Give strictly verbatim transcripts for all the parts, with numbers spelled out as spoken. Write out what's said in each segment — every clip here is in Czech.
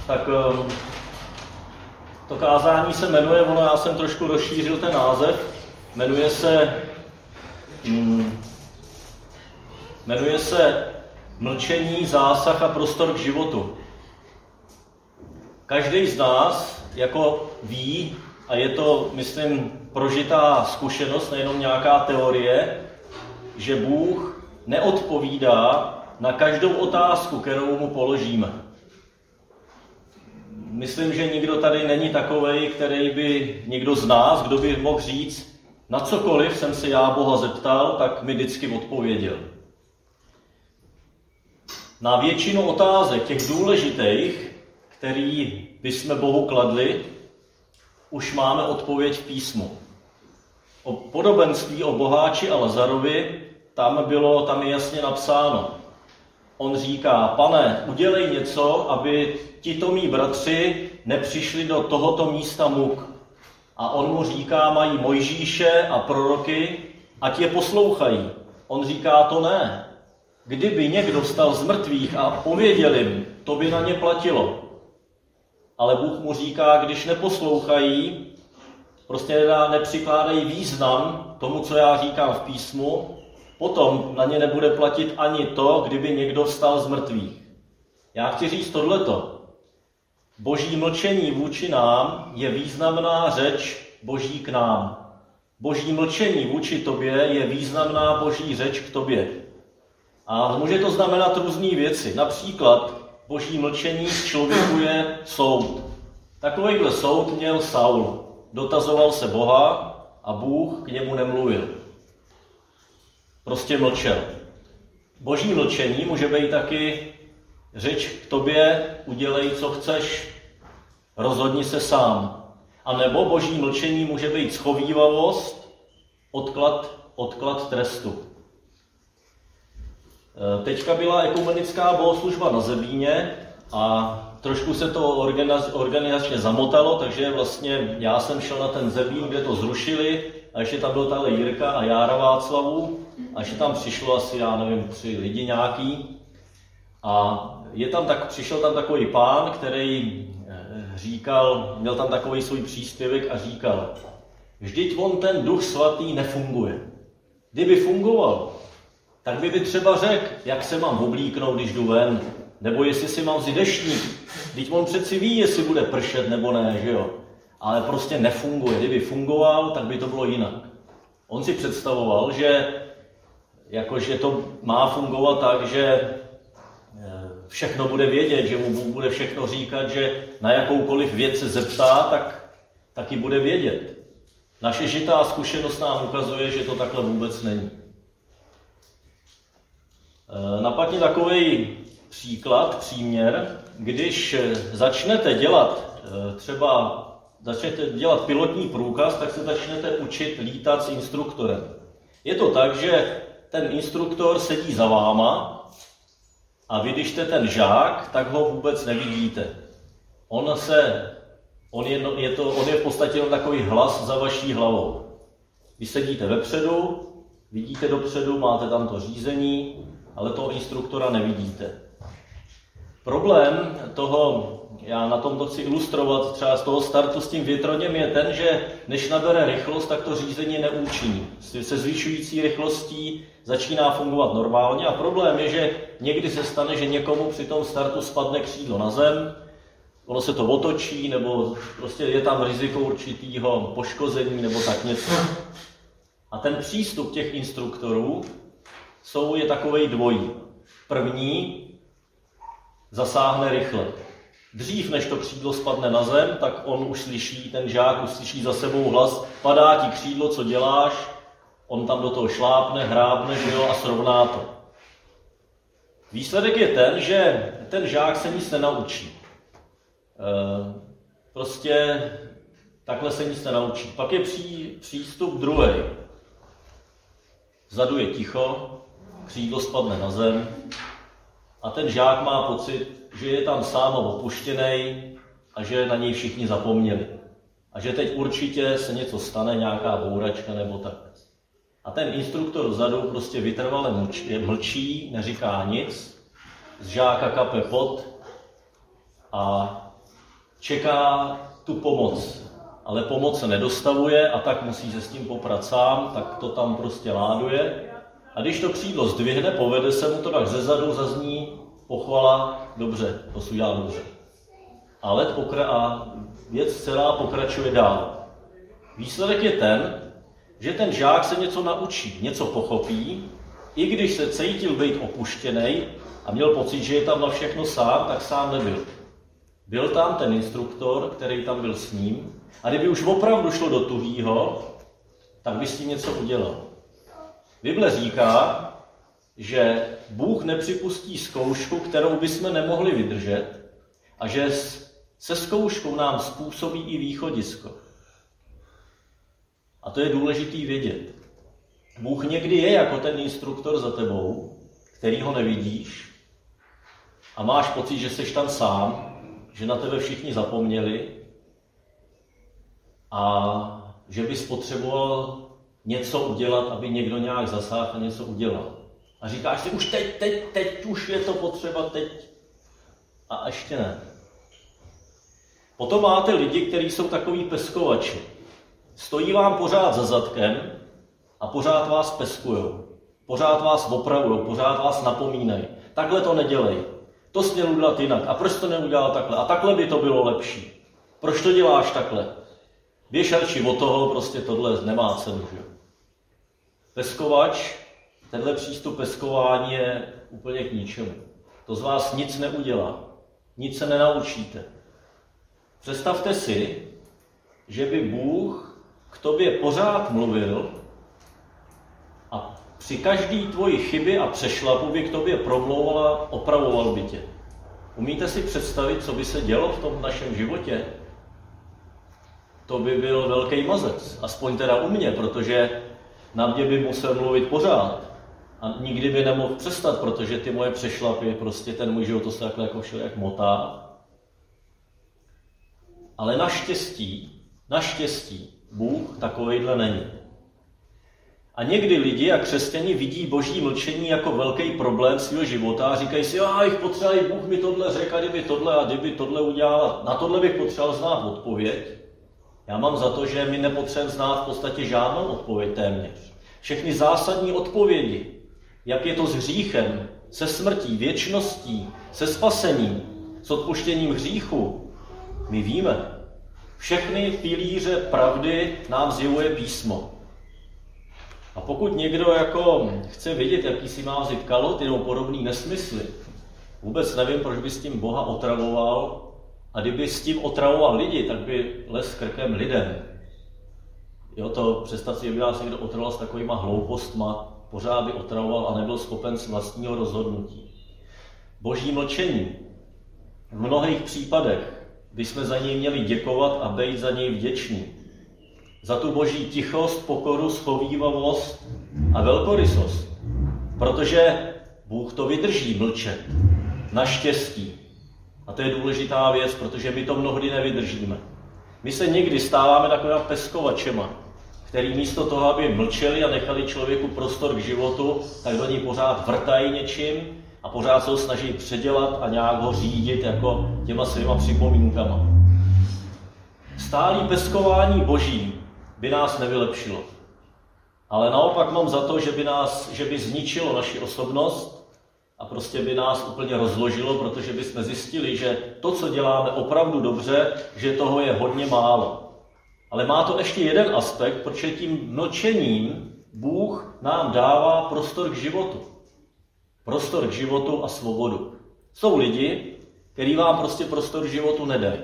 tak to kázání se jmenuje, ono já jsem trošku rozšířil ten název, jmenuje se, hmm, jmenuje se Mlčení, zásah a prostor k životu. Každý z nás jako ví, a je to, myslím, prožitá zkušenost, nejenom nějaká teorie, že Bůh neodpovídá na každou otázku, kterou mu položíme. Myslím, že nikdo tady není takovej, který by, někdo z nás, kdo by mohl říct, na cokoliv jsem se já Boha zeptal, tak mi vždycky odpověděl. Na většinu otázek, těch důležitých, který bychom Bohu kladli, už máme odpověď v písmu. O podobenství o boháči a Lazarovi, tam bylo, tam je jasně napsáno. On říká, Pane, udělej něco, aby tito mí bratři nepřišli do tohoto místa muk. A on mu říká, mají Mojžíše a proroky, ať je poslouchají. On říká, to ne. Kdyby někdo vstal z mrtvých a pověděl jim, to by na ně platilo. Ale Bůh mu říká, když neposlouchají, prostě nepřikládají význam tomu, co já říkám v písmu, potom na ně nebude platit ani to, kdyby někdo vstal z mrtvých. Já chci říct tohleto. Boží mlčení vůči nám je významná řeč Boží k nám. Boží mlčení vůči tobě je významná Boží řeč k tobě. A může to znamenat různé věci. Například Boží mlčení k člověku je soud. Takovýhle soud měl Saul. Dotazoval se Boha a Bůh k němu nemluvil. Prostě mlčel. Boží mlčení může být taky řeč k tobě, udělej, co chceš, rozhodni se sám. A nebo boží mlčení může být schovívavost, odklad, odklad trestu. Teďka byla ekumenická bohoslužba na Zebíně a trošku se to organizačně zamotalo, takže vlastně já jsem šel na ten Zebín, kde to zrušili a ještě tam byl tady Jirka a Jára Václavu a ještě tam přišlo asi, já nevím, tři lidi nějaký. A je tam tak, přišel tam takový pán, který říkal, měl tam takový svůj příspěvek a říkal, vždyť on ten Duch Svatý nefunguje. Kdyby fungoval, tak by by třeba řekl, jak se mám oblíknout, když jdu ven, nebo jestli si mám vzít deštník. Vždyť on přeci ví, jestli bude pršet nebo ne, že jo. Ale prostě nefunguje. Kdyby fungoval, tak by to bylo jinak. On si představoval, že jakože to má fungovat tak, že všechno bude vědět, že mu Bůh bude všechno říkat, že na jakoukoliv věc se zeptá, tak taky bude vědět. Naše žitá zkušenost nám ukazuje, že to takhle vůbec není. Napadně takový příklad, příměr, když začnete dělat třeba začnete dělat pilotní průkaz, tak se začnete učit lítat s instruktorem. Je to tak, že ten instruktor sedí za váma a vy, když jste ten žák, tak ho vůbec nevidíte. On se, on je, je to, on je v podstatě jen takový hlas za vaší hlavou. Vy sedíte vepředu, vidíte dopředu, máte tam to řízení, ale toho instruktora nevidíte. Problém toho, já na tom to chci ilustrovat třeba z toho startu s tím větroněm, je ten, že než nabere rychlost, tak to řízení neúčinní. Se zvyšující rychlostí začíná fungovat normálně a problém je, že někdy se stane, že někomu při tom startu spadne křídlo na zem, ono se to otočí, nebo prostě je tam riziko určitýho poškození nebo tak něco. A ten přístup těch instruktorů jsou, je takovej dvojí. První zasáhne rychle. Dřív, než to křídlo spadne na zem, tak on už slyší, ten žák už slyší za sebou hlas, padá ti křídlo, co děláš, on tam do toho šlápne, hrábne, že jo, a srovná to. Výsledek je ten, že ten žák se nic nenaučí. E, prostě takhle se nic nenaučí. Pak je pří, přístup druhý. Vzadu je ticho, křídlo spadne na zem a ten žák má pocit, že je tam sám a opuštěnej a že na něj všichni zapomněli. A že teď určitě se něco stane, nějaká bouračka nebo tak. A ten instruktor vzadu prostě vytrvale mlčí, mlčí, neříká nic, z žáka kape pot a čeká tu pomoc, ale pomoc se nedostavuje a tak musí se s tím poprat sám, tak to tam prostě láduje. A když to křídlo zdvihne, povede se mu to, tak zezadu zazní pochvala, dobře, to si udělá dobře. A, let pokra- a věc celá pokračuje dál. Výsledek je ten, že ten žák se něco naučí, něco pochopí, i když se cítil být opuštěnej a měl pocit, že je tam na všechno sám, tak sám nebyl. Byl tam ten instruktor, který tam byl s ním, a kdyby už opravdu šlo do tuhýho, tak by s tím něco udělal. Bible říká, že Bůh nepřipustí zkoušku, kterou bychom nemohli vydržet, a že se zkouškou nám způsobí i východisko. A to je důležitý vědět. Bůh někdy je jako ten instruktor za tebou, který ho nevidíš, a máš pocit, že jsi tam sám, že na tebe všichni zapomněli a že bys potřeboval něco udělat, aby někdo nějak zasáhl a něco udělal. A říkáš si, už teď, teď, teď, už je to potřeba, teď. A ještě ne. Potom máte lidi, kteří jsou takový peskovači. Stojí vám pořád za zadkem a pořád vás peskujou. Pořád vás opravujou, pořád vás napomínají. Takhle to nedělej. To jsi měl udělat jinak. A proč to neudělal takhle? A takhle by to bylo lepší. Proč to děláš takhle? Běž radši od toho, prostě tohle nemá cenu. Že? Peskovač, tenhle přístup peskování je úplně k ničemu. To z vás nic neudělá. Nic se nenaučíte. Představte si, že by Bůh k tobě pořád mluvil a při každý tvoji chyby a přešlapu by k tobě promlouval a opravoval by tě. Umíte si představit, co by se dělo v tom našem životě? To by byl velký mazec. Aspoň teda u mě, protože na mě by musel mluvit pořád. A nikdy by nemohl přestat, protože ty moje přešlapy, prostě ten můj život, to se takhle jako všelijak motá. Ale naštěstí, naštěstí, Bůh takovejhle není. A někdy lidi a křesťani vidí boží mlčení jako velký problém svého života a říkají si, a jich potřebuji, Bůh mi tohle řekl, a kdyby tohle a kdyby tohle udělal, na tohle bych potřeboval znát odpověď. Já mám za to, že my nepotřebujeme znát v podstatě žádnou odpověď téměř. Všechny zásadní odpovědi, jak je to s hříchem, se smrtí, věčností, se spasením, s odpuštěním hříchu, my víme. Všechny pilíře pravdy nám zjevuje písmo. A pokud někdo jako chce vědět, jaký si má vzít kalot, jenom podobný nesmysly, vůbec nevím, proč by s tím Boha otravoval, a kdyby s tím otravoval lidi, tak by les krkem lidem. Jo, to představ si, že by nás někdo otravoval s takovýma hloupostma, pořád by otravoval a nebyl schopen z vlastního rozhodnutí. Boží mlčení v mnohých případech bychom za něj měli děkovat a být za něj vděční. Za tu boží tichost, pokoru, schovívavost a velkorysost. Protože Bůh to vydrží mlčet. Naštěstí. A to je důležitá věc, protože my to mnohdy nevydržíme. My se někdy stáváme takovými peskovačema, který místo toho, aby mlčeli a nechali člověku prostor k životu, tak do něj pořád vrtají něčím a pořád se ho snaží předělat a nějak ho řídit jako těma svýma připomínkama. Stálý peskování boží by nás nevylepšilo. Ale naopak mám za to, že by, nás, že by zničilo naši osobnost a prostě by nás úplně rozložilo, protože bychom zjistili, že to, co děláme opravdu dobře, že toho je hodně málo. Ale má to ještě jeden aspekt, protože tím mlčením Bůh nám dává prostor k životu. Prostor k životu a svobodu. Jsou lidi, kteří vám prostě prostor k životu nedají.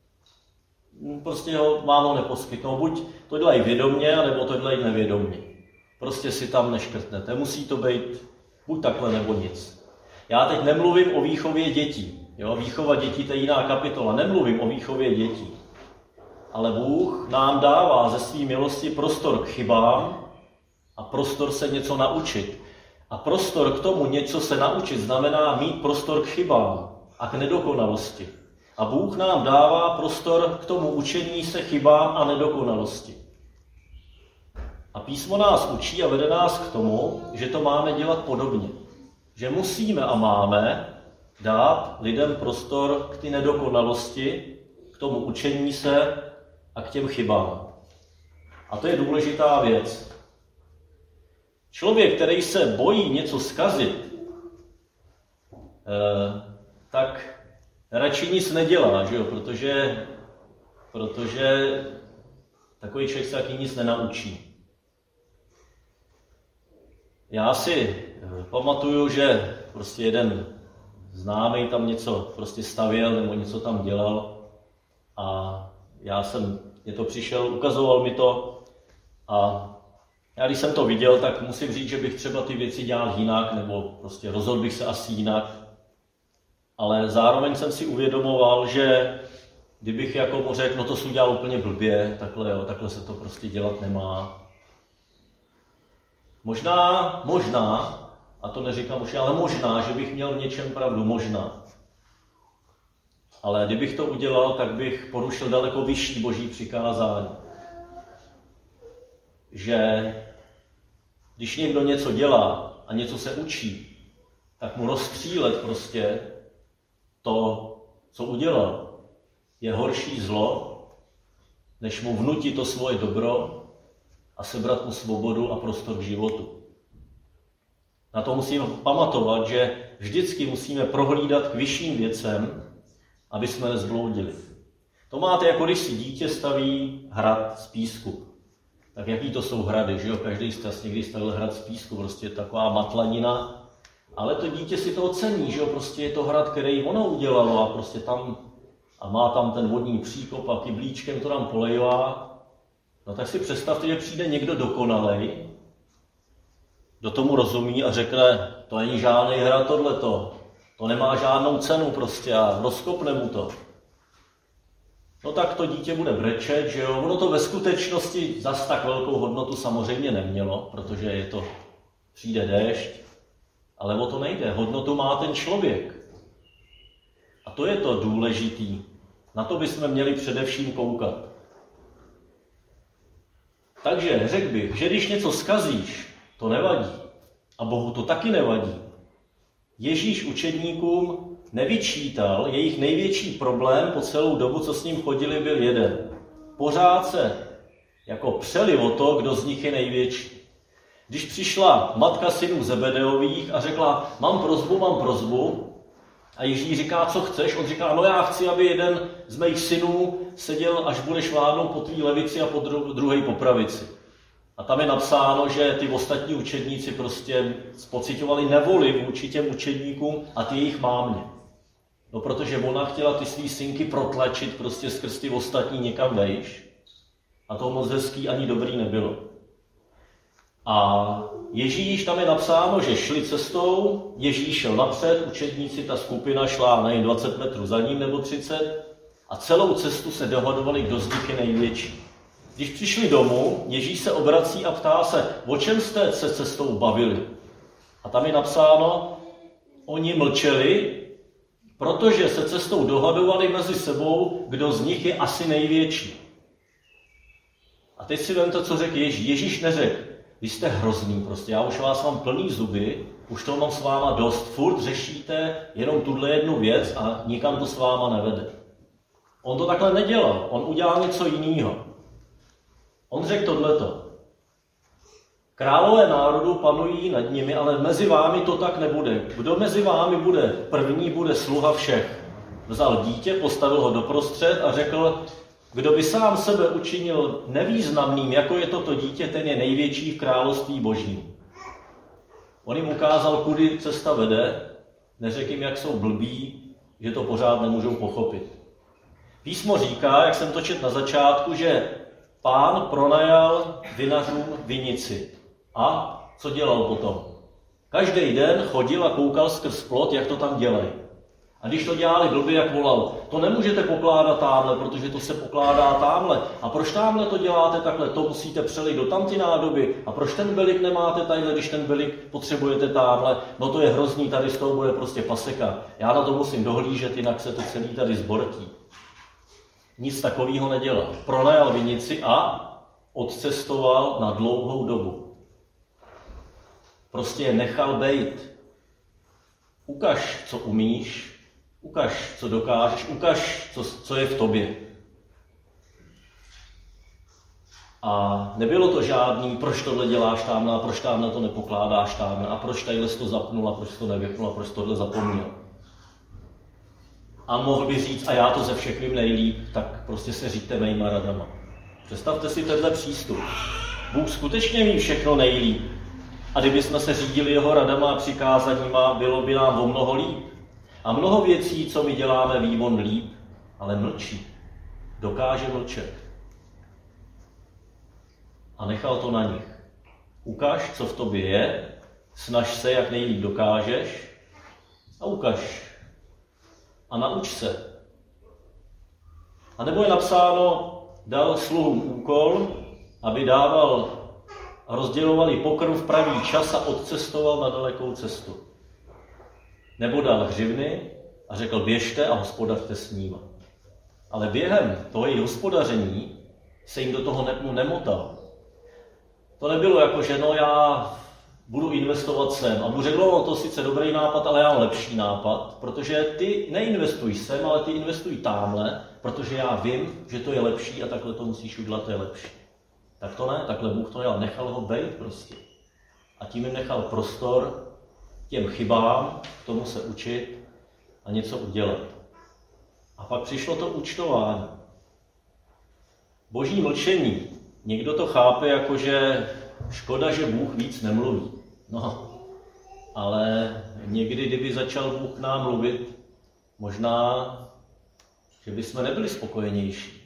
Prostě ho vám ho neposkytnou. Buď to dělají vědomně, nebo to dělají nevědomně. Prostě si tam neškrtnete. Musí to být buď takhle, nebo nic. Já teď nemluvím o výchově dětí. Jo? Výchova dětí to je jiná kapitola. Nemluvím o výchově dětí. Ale Bůh nám dává ze své milosti prostor k chybám a prostor se něco naučit. A prostor k tomu něco se naučit znamená mít prostor k chybám a k nedokonalosti. A Bůh nám dává prostor k tomu učení se chybám a nedokonalosti. A písmo nás učí a vede nás k tomu, že to máme dělat podobně. Že musíme a máme dát lidem prostor k ty nedokonalosti, k tomu učení se a k těm chybám. A to je důležitá věc. Člověk, který se bojí něco zkazit, tak radši nic nedělá, že jo? Protože, protože takový člověk se taky nic nenaučí. Já si pamatuju, že prostě jeden známý tam něco prostě stavěl nebo něco tam dělal a já jsem, mě to přišel, ukazoval mi to a já když jsem to viděl, tak musím říct, že bych třeba ty věci dělal jinak nebo prostě rozhodl bych se asi jinak. Ale zároveň jsem si uvědomoval, že kdybych jako mu řekl, no to jsi udělal úplně blbě, takhle, jo, takhle se to prostě dělat nemá. Možná, možná, a to neříkám už, ale možná, že bych měl v něčem pravdu, možná. Ale kdybych to udělal, tak bych porušil daleko vyšší boží přikázání. Že když někdo něco dělá a něco se učí, tak mu rozstřílet prostě to, co udělal, je horší zlo, než mu vnutit to svoje dobro a sebrat mu svobodu a prostor k životu. Na to musíme pamatovat, že vždycky musíme prohlídat k vyšším věcem, aby jsme nezbloudili. To máte, jako když si dítě staví hrad z písku. Tak jaký to jsou hrady, že jo? Každý z nás někdy stavil hrad z písku, prostě taková matlanina. Ale to dítě si to ocení, že jo? Prostě je to hrad, který ono udělalo a prostě tam a má tam ten vodní příkop a kyblíčkem to tam polejová. No tak si představte, že přijde někdo dokonalej, kdo tomu rozumí a řekne, to není žádný hrad tohleto, to nemá žádnou cenu prostě a rozkopne mu to. No tak to dítě bude brečet, že jo, ono to ve skutečnosti zas tak velkou hodnotu samozřejmě nemělo, protože je to, přijde déšť, ale o to nejde, hodnotu má ten člověk. A to je to důležitý, na to bychom měli především koukat. Takže řekl bych, že když něco zkazíš, to nevadí. A Bohu to taky nevadí. Ježíš učedníkům nevyčítal, jejich největší problém po celou dobu, co s ním chodili, byl jeden. Pořád se jako přeli o to, kdo z nich je největší. Když přišla matka synů Zebedeových a řekla, mám prosbu, mám prosbu, a Ježíš říká, co chceš? On říká, no já chci, aby jeden z mých synů seděl, až budeš vládnout po tvý levici a po dru- druhé po pravici. A tam je napsáno, že ty ostatní učedníci prostě pociťovali nevoli vůči těm učedníkům a ty jejich mámě. No protože ona chtěla ty svý synky protlačit prostě skrz ty ostatní někam vejš. A to moc hezký ani dobrý nebylo. A Ježíš, tam je napsáno, že šli cestou, Ježíš šel napřed, učedníci, ta skupina šla nevím, dvacet metrů za ním nebo třicet a celou cestu se dohadovali, kdo z nich je největší. Když přišli domů, Ježíš se obrací a ptá se, o čem jste se cestou bavili? A tam je napsáno, oni mlčeli, protože se cestou dohadovali mezi sebou, kdo z nich je asi největší. A teď si vemte, co řekl Ježíš. Ježíš neřekl, vy jste hrozný prostě, já už vás mám plný zuby, už toho mám s váma dost, furt řešíte jenom tuhle jednu věc a nikam to s váma nevede. On to takhle nedělal, on udělal něco jiného. On řekl tohleto. Králové národu panují nad nimi, ale mezi vámi to tak nebude. Kdo mezi vámi bude první, bude sluha všech. Vzal dítě, postavil ho doprostřed a řekl, kdo by sám sebe učinil nevýznamným, jako je toto dítě, ten je největší v království božím. On jim ukázal, kudy cesta vede, neřekl jim, jak jsou blbí, že to pořád nemůžou pochopit. Písmo říká, jak jsem to četl na začátku, že Pán pronajal vinařům vinici. A co dělal potom? Každý den chodil a koukal skrz plot, jak to tam dělají. A když to dělali blbě, jak volal, to nemůžete pokládat támhle, protože to se pokládá támhle. A proč támhle to děláte takhle? To musíte přelít do tamty nádoby. A proč ten belik nemáte tadyhle, když ten belik potřebujete támhle? No to je hrozný, tady z toho bude prostě paseka. Já na to musím dohlížet, jinak se to celý tady zbortí. Nic takového nedělal. Pronajal vinici a odcestoval na dlouhou dobu. Prostě je nechal bejt. Ukaž, co umíš, ukaž, co dokážeš, ukaž, co, co je v tobě. A nebylo to žádný, proč tohle děláš tamhle, a proč tamhle to nepokládáš tamhle, a proč tadyhle to zapnul, a proč to nevypnul, a proč tohle zapomněl. A mohl by říct, a já to ze všech vím nejlíp, tak prostě se říďte mýma radama. Představte si tenhle přístup. Bůh skutečně ví všechno nejlíp. A kdybychom se řídili jeho radama a přikázaníma, bylo by nám o mnoho líp. A mnoho věcí, co my děláme, ví on líp, ale mlčí. Dokáže mlčet. A nechal to na nich. Ukaž, co v tobě je, snaž se, jak nejlíp dokážeš, a ukaž. A nauč se. A nebo je napsáno, dal sluhům úkol, aby dával a rozdělovali pokrm v pravý čas a odcestoval na dalekou cestu. Nebo dal hřivny a řekl, běžte a hospodařte s ním. Ale během toho jejich hospodaření se jim do toho nemotal. To nebylo jako, že no já budu investovat sem. A Bůh řekl, no to sice dobrý nápad, ale já mám lepší nápad, protože ty neinvestuj sem, ale ty investuj támhle, protože já vím, že to je lepší a takhle to musíš udělat, to je lepší. Tak to ne, takhle Bůh to dělal, nechal ho bejt prostě. A tím jim nechal prostor těm chybám, k tomu se učit a něco udělat. A pak přišlo to účtování. Boží mlčení. Někdo to chápe jako, že škoda, že Bůh víc nemluví. No, ale někdy, kdyby začal Bůh k nám mluvit, možná, že bychom nebyli spokojenější.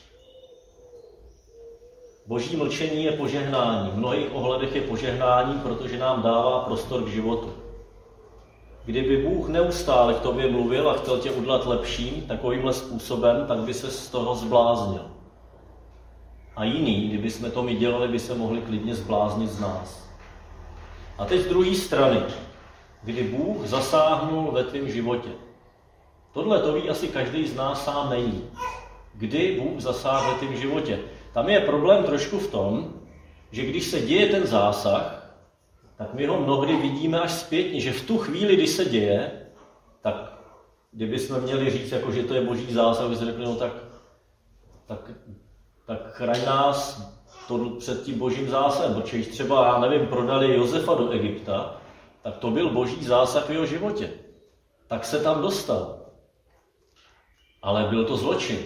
Boží mlčení je požehnání. V mnohých ohledech je požehnání, protože nám dává prostor k životu. Kdyby Bůh neustále k tobě mluvil a chtěl tě udělat lepším takovýmhle způsobem, tak by se z toho zbláznil. A jiný, kdyby jsme to my dělali, by se mohli klidně zbláznit z nás. A teď z druhé strany, kdy Bůh zasáhnul ve tvém životě. Tohle to ví asi každý z nás sám není. Kdy Bůh zasáhl ve tvém životě. Tam je problém trošku v tom, že když se děje ten zásah, tak my ho mnohdy vidíme až zpětně, že v tu chvíli, kdy se děje, tak kdybychom měli říct, jako, že to je boží zásah, bychom řekli, no tak, tak, tak chraň nás to před tím božím zásahem, protože když třeba, já nevím, prodali Josefa do Egypta, tak to byl boží zásah v jeho životě. Tak se tam dostal. Ale byl to zločin.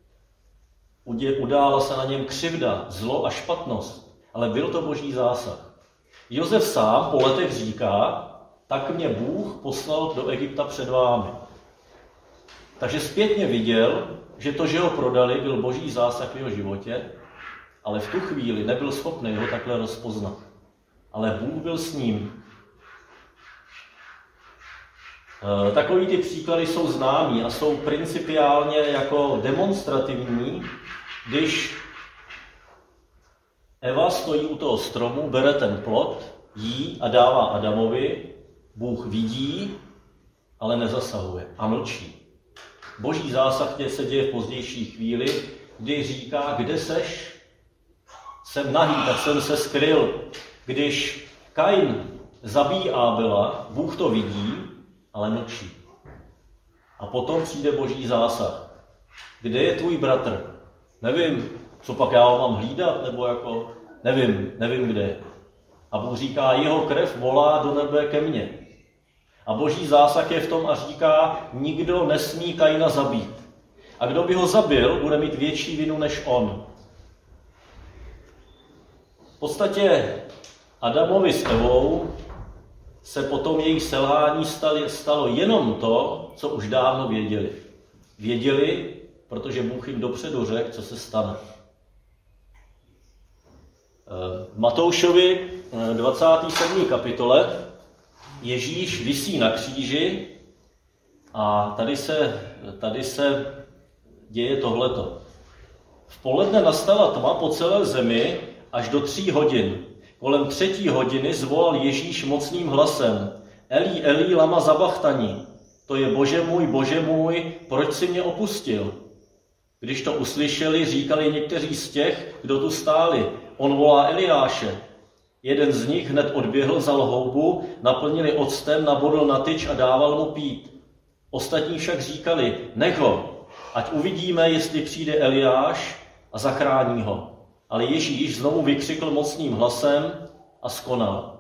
Udála se na něm křivda, zlo a špatnost, ale byl to boží zásah. Josef sám po letech říká, tak mě Bůh poslal do Egypta před vámi. Takže zpětně viděl, že to, že ho prodali, byl boží zásah v jeho životě, ale v tu chvíli nebyl schopný ho takhle rozpoznat. Ale Bůh byl s ním. Takový ty příklady jsou známí a jsou principiálně jako demonstrativní, když Eva stojí u toho stromu, bere ten plod, jí a dává Adamovi, Bůh vidí, ale nezasahuje a mlčí. Boží zásah se děje v pozdější chvíli, kdy říká, kde seš? Jsem nahý, tak jsem se skryl. Když Kain zabíjí Ábela, Bůh to vidí, ale mlčí. A potom přijde boží zásah. Kde je tvůj bratr? Nevím, co pak já ho mám hlídat, nebo jako, nevím, nevím kde. A Bůh říká, jeho krev volá do nebe ke mně. A boží zásah je v tom a říká, nikdo nesmí Kaina zabít. A kdo by ho zabil, bude mít větší vinu než on. V podstatě Adamovi s Evou se potom jejich selhání stalo jenom to, co už dávno věděli. Věděli, protože Bůh jim dopředu řekl, co se stane. V Matoušovi dvacáté sedmé kapitole Ježíš visí na kříži a tady se, tady se děje tohleto. V poledne nastala tma po celé zemi až do tří hodin. Kolem třetí hodiny zvolal Ježíš mocným hlasem. Eli, Eli, lama sabachtani. To je Bože můj, Bože můj, proč jsi mě opustil? Když to uslyšeli, říkali někteří z těch, kdo tu stáli. On volá Eliáše. Jeden z nich hned odběhl, vzal houbu, naplnili octem, nabodl na tyč a dával mu pít. Ostatní však říkali, nech ho, ať uvidíme, jestli přijde Eliáš a zachrání ho. ale Ježíš znovu vykřikl mocným hlasem a skonal.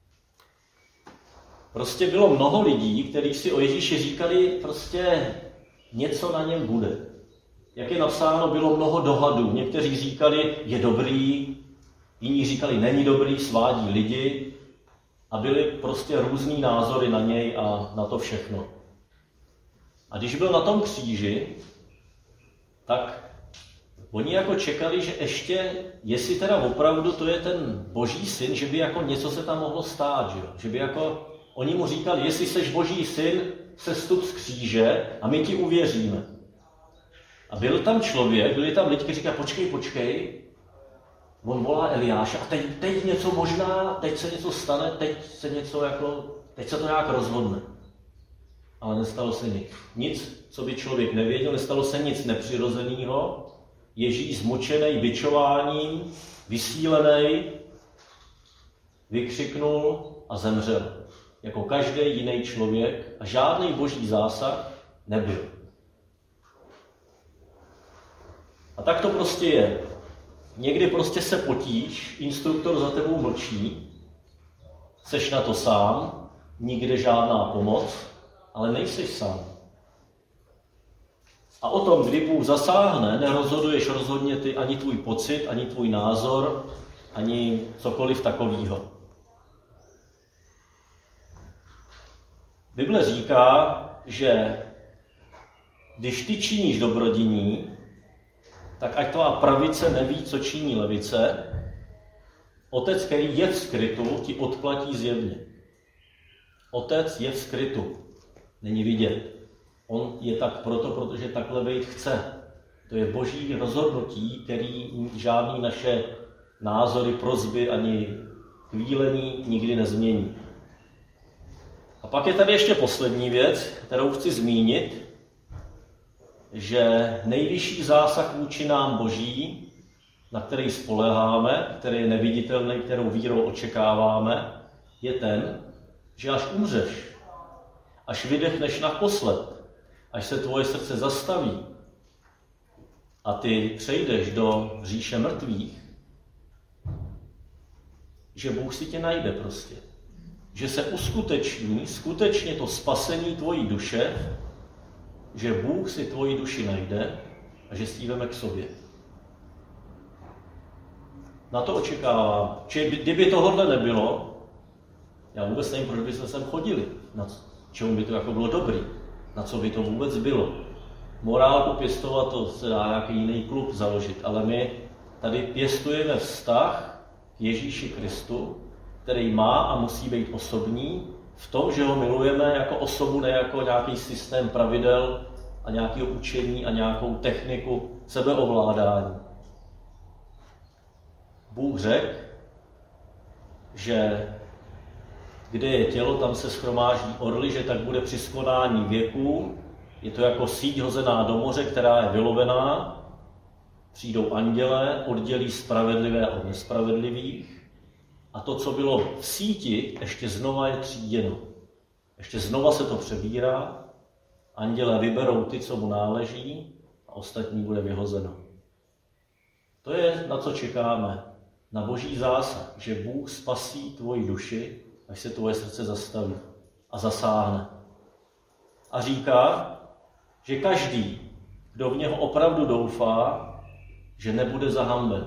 Prostě bylo mnoho lidí, kteří si o Ježíši říkali, prostě něco na něm bude. Jak je napsáno, bylo mnoho dohadů. Někteří říkali, je dobrý, jiní říkali, není dobrý, svádí lidi. A byly prostě různý názory na něj a na to všechno. A když byl na tom kříži, tak oni jako čekali, že ještě, jestli teda opravdu to je ten Boží syn, že by jako něco se tam mohlo stát, že, že by jako, oni mu říkali, jestli seš Boží syn, sestup z kříže a my ti uvěříme. A byl tam člověk, byli tam lidi, kteří říkají, počkej, počkej, on volá Eliáše a teď, teď něco možná, teď se něco stane, teď se něco jako, teď se to nějak rozhodne. Ale nestalo se nic. Nic, co by člověk nevěděl, nestalo se nic nepřirozeného. Ježíš zmučený bičováním, vysílený, vykřiknul a zemřel. Jako každý jiný člověk a žádný boží zásah nebyl. A tak to prostě je. Někdy prostě se potíš, instruktor za tebou mlčí, seš na to sám, nikde žádná pomoc, ale nejsi sám. A o tom, kdy Bůh zasáhne, nerozhoduješ rozhodně ty ani tvůj pocit, ani tvůj názor, ani cokoliv takového. Bible říká, že když ty činíš dobrodění, tak ať tvá pravice neví, co činí levice, otec, který je v skrytu, ti odplatí zjevně. Otec je v skrytu, není vidět. On je tak proto, protože takhle být chce. To je boží rozhodnutí, který žádný naše názory, prosby ani chvílení nikdy nezmění. A pak je tady ještě poslední věc, kterou chci zmínit, že nejvyšší zásah vůči nám Boží, na který spoléháme, který je neviditelný, kterou vírou očekáváme, je ten, že až umřeš, až vydechneš naposled, až se tvoje srdce zastaví a ty přejdeš do říše mrtvých, že Bůh si tě najde prostě. Že se uskuteční skutečně to spasení tvojí duše, že Bůh si tvoji duši najde a že si ji veme k sobě. Na to očekávám. Či kdyby tohodle nebylo, já vůbec nevím, proč bychom sem chodili. Na čemu by to jako bylo dobrý. Na co by to vůbec bylo. Morálku pěstovat, to se dá nějaký jiný klub založit, ale my tady pěstujeme vztah k Ježíši Kristu, který má a musí být osobní, v tom, že ho milujeme jako osobu, ne jako nějaký systém pravidel a nějakého učení a nějakou techniku sebeovládání. Bůh řekl, že kde je tělo, tam se shromáždí orly, že tak bude při skonání věků. Je to jako síť hozená do moře, která je vylovená. Přijdou andělé, oddělí spravedlivé od nespravedlivých. A to, co bylo v síti, ještě znova je tříděno. Ještě znova se to přebírá. Andělé vyberou ty, co mu náleží, a ostatní bude vyhozeno. To je, na co čekáme. Na boží zásah, že Bůh spasí tvoji duši, až se tvoje srdce zastaví a zasáhne. A říká, že každý, kdo v něho opravdu doufá, že nebude zahamben.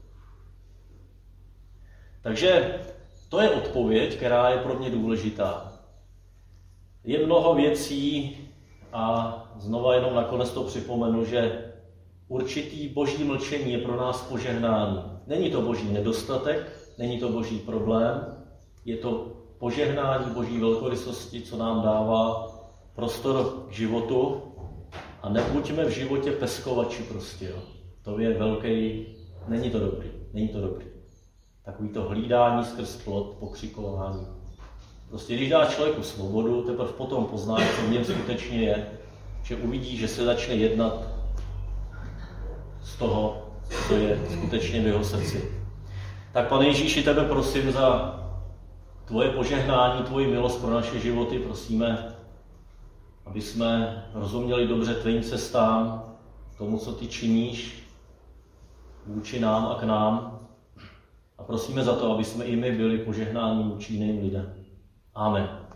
Takže to je odpověď, která je pro mě důležitá. Je mnoho věcí a znova jenom nakonec to připomenu, že určitý boží mlčení je pro nás požehnání. Není to boží nedostatek, není to boží problém, je to požehnání boží velkorysosti, co nám dává prostor k životu a nebuďme v životě peskovači prostě. Jo. To je velký, není to dobrý, není to dobrý. Takový to hlídání skrz plot, pokřikování. Prostě když dá člověku svobodu, teprve potom pozná, co v něm skutečně je, že uvidí, že se začne jednat z toho, co je skutečně v jeho srdci. Tak Pane Ježíši, tebe prosím za tvoje požehnání, tvoji milost pro naše životy, prosíme, aby jsme rozuměli dobře tvým cestám, tomu, co ty činíš, vůči nám a k nám. A prosíme za to, aby jsme i my byli požehnáni vůči jiným lidem. Amen.